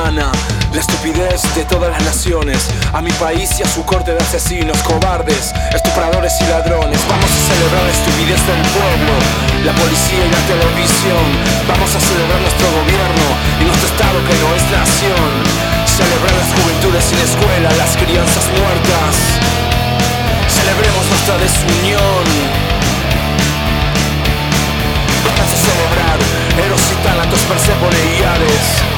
humana, la estupidez de todas las naciones, a mi país y a su corte de asesinos, cobardes, estupradores y ladrones. Vamos a celebrar la estupidez del pueblo, la policía y la televisión. Vamos a celebrar nuestro gobierno y nuestro estado que no es nación. Celebrar las juventudes sin escuela, las crianzas muertas. Celebremos nuestra desunión. Vamos a celebrar Eros y Tánatos, Perséfone y Hades.